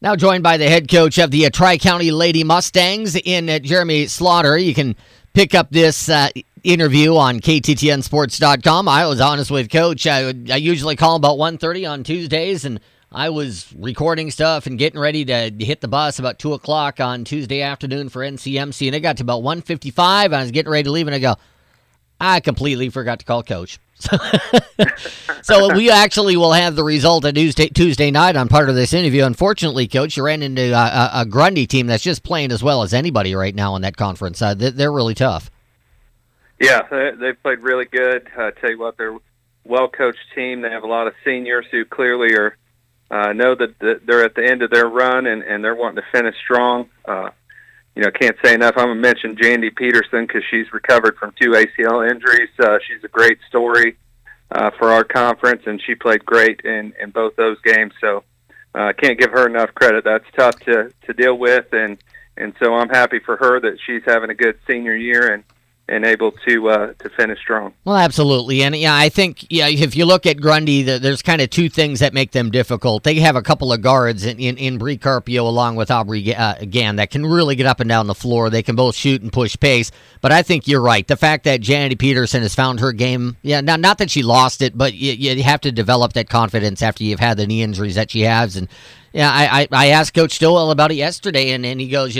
Now joined by the head coach of the Tri-County Lady Mustangs in Jeremy Slaughter. You can pick up this interview on KTTNsports.com. I was honest with Coach. I usually call about 1:30 on Tuesdays, and I was recording stuff and getting ready to hit the bus about 2 o'clock on Tuesday afternoon for NCMC, and it got to about 1:55, and I was getting ready to leave, and I go, I completely forgot to call Coach. So we actually will have the result of Tuesday night on part of this interview. Unfortunately, Coach, you ran into a Grundy team that's just playing as well as anybody right now in that conference. They're really tough. Yeah, they've played really good. I tell you what, they're a well-coached team. They have a lot of seniors who clearly are know that they're at the end of their run and they're wanting to finish strong. Can't say enough. I'm going to mention Jandy Peterson because she's recovered from 2 ACL injuries. She's a great story for our conference, and she played great in both those games. So I can't give her enough credit. That's tough to deal with, and so I'm happy for her that she's having a good senior year and able to finish strong. Well, absolutely. And, I think if you look at Grundy, there's kind of two things that make them difficult. They have a couple of guards in Bree Carpio along with Aubrey Gann that can really get up and down the floor. They can both shoot and push pace. But I think you're right. The fact that Janity Peterson has found her game, not that she lost it, but you have to develop that confidence after you've had the knee injuries that she has. And, I asked Coach Stillwell about it yesterday, and he goes,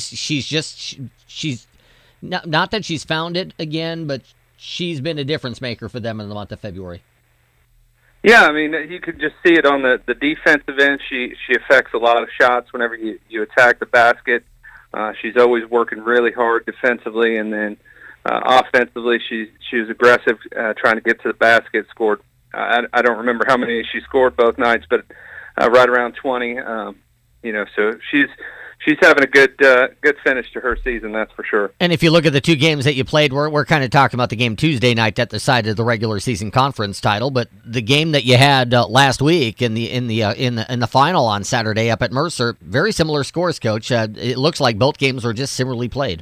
she's not that she's found it again, but she's been a difference maker for them in the month of February. Yeah, I mean, you could just see it on the defensive end. She affects a lot of shots whenever you attack the basket. She's always working really hard defensively, and then offensively, she was aggressive trying to get to the basket. Scored. I don't remember how many she scored both nights, but right around 20. So she's having a good finish to her season, that's for sure. And if you look at the two games that you played, we're kind of talking about the game Tuesday night that decided the regular season conference title, but the game that you had last week in the final on Saturday up at Mercer, very similar scores, Coach. It looks like both games were just similarly played.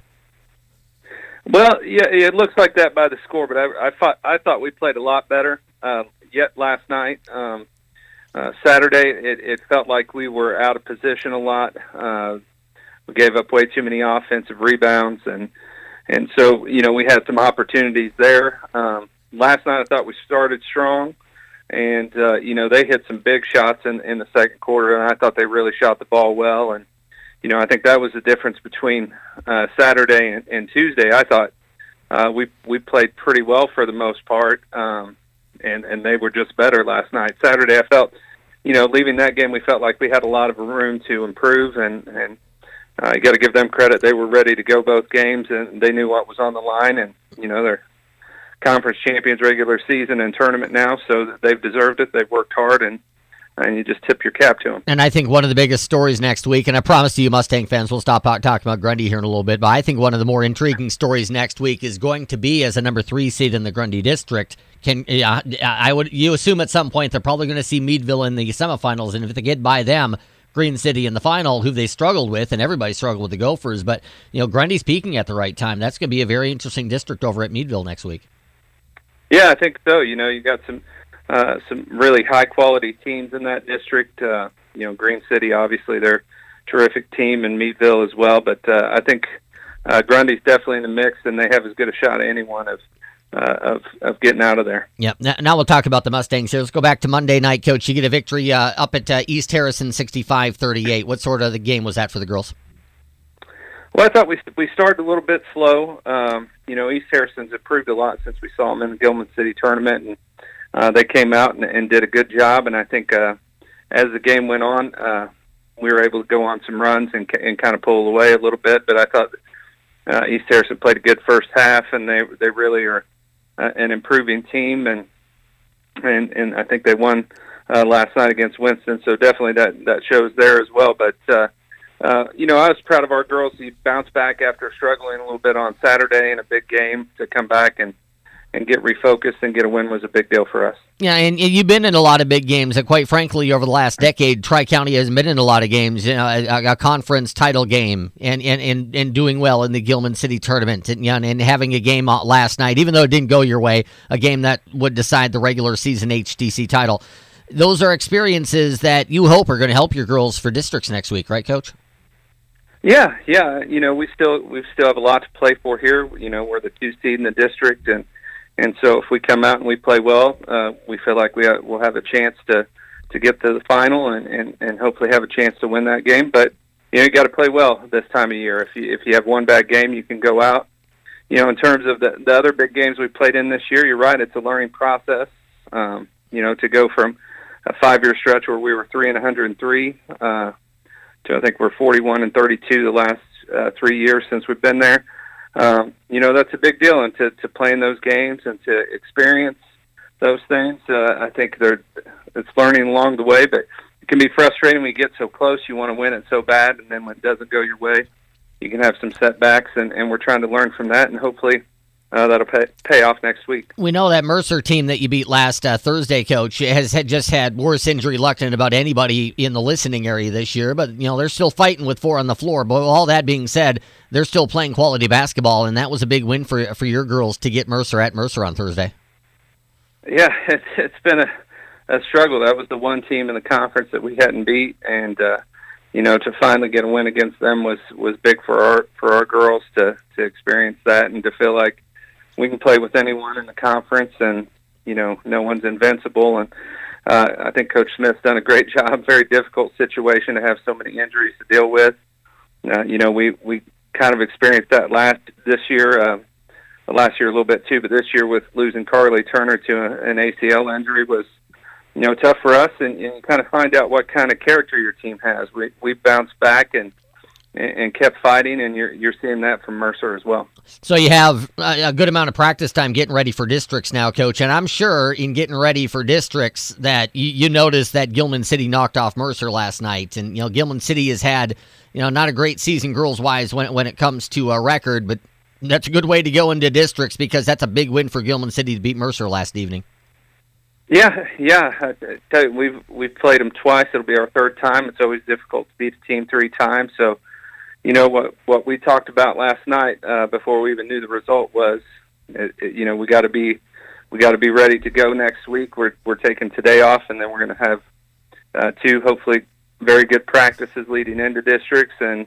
Well, yeah, it looks like that by the score, but I thought we played a lot better yet last night. Saturday, it felt like we were out of position a lot. We gave up way too many offensive rebounds, and so we had some opportunities there. Last night, I thought we started strong, and they hit some big shots in the second quarter, and I thought they really shot the ball well. And I think that was the difference between Saturday and Tuesday. I thought we played pretty well for the most part. And they were just better last night. Saturday, I felt, leaving that game, we felt like we had a lot of room to improve, and you got to give them credit. They were ready to go both games, and they knew what was on the line, and, they're conference champions regular season and tournament now, so they've deserved it. They've worked hard, and you just tip your cap to them. And I think one of the biggest stories next week, and I promise you Mustang fans, we'll stop talking about Grundy here in a little bit, but I think one of the more intriguing stories next week is going to be as a number 3 seed in the Grundy District. You assume at some point they're probably going to see Meadville in the semifinals, and if they get by them, Green City in the final, who they struggled with, and everybody struggled with the Gophers, but Grundy's peaking at the right time. That's going to be a very interesting district over at Meadville next week. Yeah, I think so. You got some really high-quality teams in that district. Green City, obviously, they're a terrific team, and Meadville as well. But I think Grundy's definitely in the mix, and they have as good a shot as anyone of getting out of there. Yeah. Now we'll talk about the Mustangs here. Let's go back to Monday night, Coach. You get a victory up at East Harrison, 65-38. What sort of the game was that for the girls? Well, I thought we started a little bit slow. East Harrison's improved a lot since we saw them in the Gilman City tournament, and they came out and did a good job. And I think as the game went on, we were able to go on some runs and kind of pull away a little bit. But I thought East Harrison played a good first half, and they really are an improving team, and I think they won last night against Winston. So definitely that shows there as well. But I was proud of our girls. They bounced back after struggling a little bit on Saturday in a big game to come back and get refocused and get a win was a big deal for us. Yeah, and you've been in a lot of big games. And quite frankly, over the last decade, Tri-County has been in a lot of games. A conference title game, and doing well in the Gilman City tournament, and having a game last night, even though it didn't go your way, a game that would decide the regular season HTC title. those are experiences that you hope are going to help your girls for districts next week, right, Coach? Yeah. We still have a lot to play for here. We're the 2 seed in the district, and so if we come out and we play well, we feel like we'll have a chance to get to the final and hopefully have a chance to win that game. But you got to play well this time of year. If you have one bad game, you can go out. In terms of the other big games we played in this year, you're right. It's a learning process. To go from a 5-year stretch where we were 3-103 to I think we're 41-32 the last 3 years since we've been there. That's a big deal, and to play in those games and to experience those things, I think it's learning along the way, but it can be frustrating when you get so close. You want to win it so bad, and then when it doesn't go your way, you can have some setbacks, and we're trying to learn from that, and hopefully that'll pay off next week. We know that Mercer team that you beat last Thursday, Coach, has just had worse injury luck than about anybody in the listening area this year, but they're still fighting with 4 on the floor. But all that being said, they're still playing quality basketball, and that was a big win for your girls to get Mercer at Mercer on Thursday. Yeah, it's been a struggle. That was the one team in the conference that we hadn't beat, and to finally get a win against them was big for our girls to experience that and to feel like we can play with anyone in the conference, and no one's invincible. And I think Coach Smith's done a great job. Very difficult situation to have so many injuries to deal with. We kind of experienced that last year a little bit too, but this year with losing Carly Turner to an ACL injury was tough for us, and you kind of find out what kind of character your team has. We bounced back and kept fighting, and you're seeing that from Mercer as well. So you have a good amount of practice time getting ready for districts now, Coach, and I'm sure in getting ready for districts that you noticed that Gilman City knocked off Mercer last night, and Gilman City has had not a great season girls-wise when it comes to a record, but that's a good way to go into districts because that's a big win for Gilman City to beat Mercer last evening. Yeah. I tell you, we've played them twice. It'll be our 3rd time. It's always difficult to beat a team 3 times. So, what we talked about last night before we even knew the result was, we got to be ready to go next week. We're taking today off, and then we're going to have 2 hopefully very good practices leading into districts, and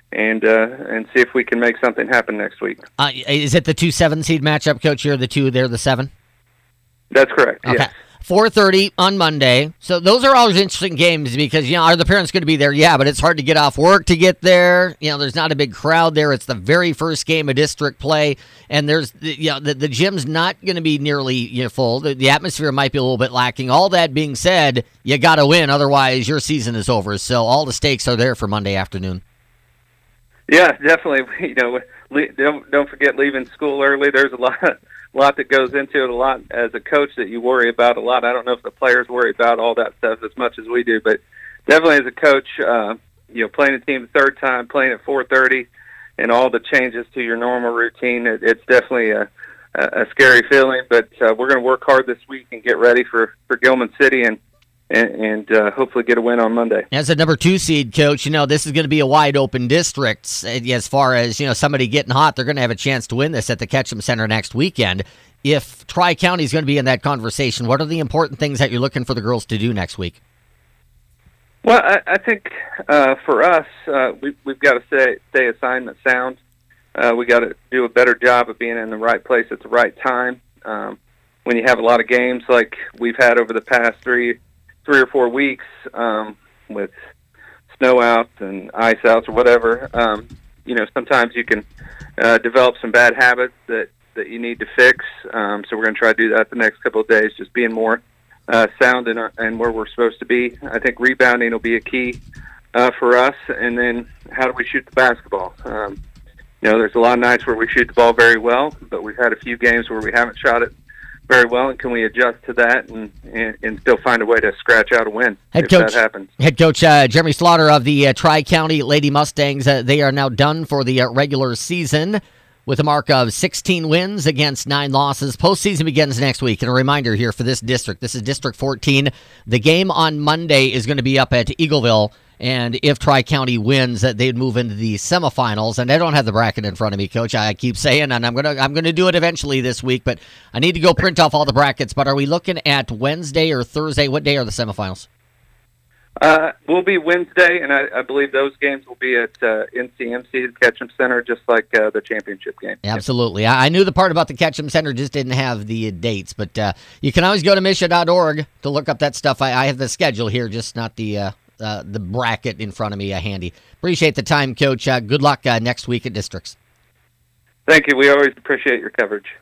see if we can make something happen next week. Is it the 2 7-seed matchup, Coach? You're the 2, they're the 7. That's correct. Okay. Yes. 4:30 on Monday. So those are always interesting games because, are the parents going to be there? Yeah, but it's hard to get off work to get there. There's not a big crowd there. It's the very first game of district play, and there's, the gym's not going to be nearly full. The atmosphere might be a little bit lacking. All that being said, you got to win, otherwise your season is over. So all the stakes are there for Monday afternoon. Yeah, definitely. Don't forget leaving school early. There's a lot that goes into it, a lot as a coach that you worry about a lot. I don't know if the players worry about all that stuff as much as we do, but definitely as a coach, playing a team the 3rd time, playing at 4:30, and all the changes to your normal routine, it's definitely a scary feeling. But we're going to work hard this week and get ready for Gilman City and hopefully get a win on Monday. As a number 2 seed, Coach, this is going to be a wide open district. As far as, somebody getting hot, they're going to have a chance to win this at the Ketchum Center next weekend. If Tri-County is going to be in that conversation, what are the important things that you're looking for the girls to do next week? Well, I think for us, we've got to stay assignment sound. We got to do a better job of being in the right place at the right time. When you have a lot of games like we've had over the past 3 or 4 weeks with snow outs and ice outs or whatever, sometimes you can develop some bad habits that you need to fix. So we're going to try to do that the next couple of days, just being more sound and where we're supposed to be. I think rebounding will be a key for us. And then how do we shoot the basketball? There's a lot of nights where we shoot the ball very well, but we've had a few games where we haven't shot it very well, and can we adjust to that and still find a way to scratch out a win if that happens? Head Coach Jeremy Slaughter of the Tri-County Lady Mustangs, they are now done for the regular season with a mark of 16 wins against 9 losses. Postseason begins next week. And a reminder here for this district, this is District 14. The game on Monday is going to be up at Eagleville, And if Tri-County wins, they'd move into the semifinals. And I don't have the bracket in front of me, Coach. I keep saying, and I'm gonna do it eventually this week, but I need to go print off all the brackets. But are we looking at Wednesday or Thursday? What day are the semifinals? Will be Wednesday, and I believe those games will be at NCMC, the Ketchum Center, just like the championship game. Absolutely. I knew the part about the Ketchum Center, just didn't have the dates. But you can always go to Misha.org to look up that stuff. I have the schedule here, just not the bracket in front of me handy. Appreciate the time, Coach. Good luck next week at Districts. Thank you. We always appreciate your coverage.